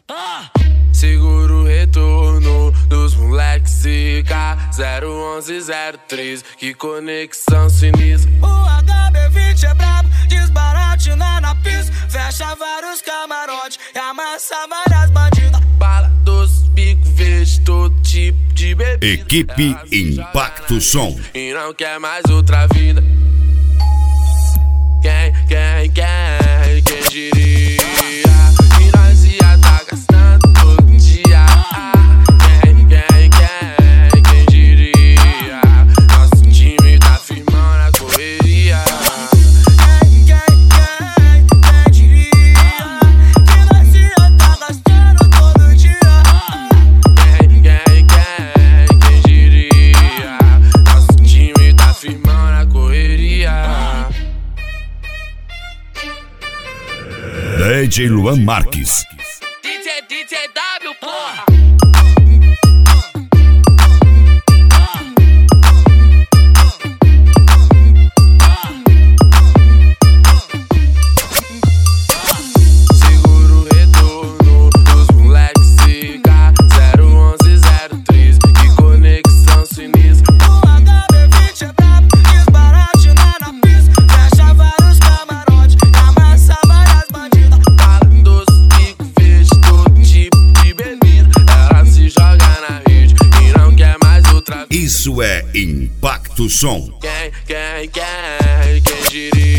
Segura o retorno dos moleques zica 01103, que conexão sinistra. O HB20 é brabo, desbaratina na pista, fecha vários camarotes e amassa várias bandidas. Bala, doce, bico verde, todo tipo de bebida. Equipe Impacto Som. E não quer mais outra vida. Quem diria que nós ia tá gastando todo dia. Quem diria, nosso time tá firmando a correria. Quem diria que nós ia tá gastando todo dia. Quem diria, nosso time tá firmando a correria. DJ Luan Marques. DJW, porra. Segura o retorno dos moleques zica 01103, que conexão sinistra. O HB20 é brabo, desbaratina na pista, fecha vários camarotes e amassa várias bandidas. Bala, doce, bico verde, todo tipo de bebida. Ela se joga na rede e não quer mais outra vida. Isso é Impacto Som. Quem diria